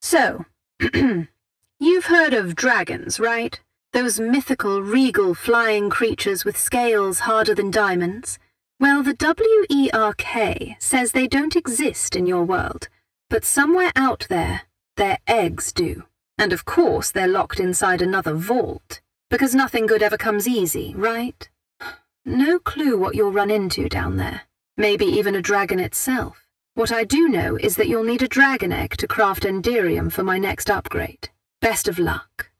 So, you've heard of dragons, right? Those mythical, regal flying creatures with scales harder than diamonds? Well, the WERK says they don't exist in your world, but somewhere out there, their eggs do. And of course they're locked inside another vault, because nothing good ever comes easy, right? No clue what you'll run into down there. Maybe even a dragon itself. What I do know is that you'll need a dragon egg to craft Enderium for my next upgrade. Best of luck.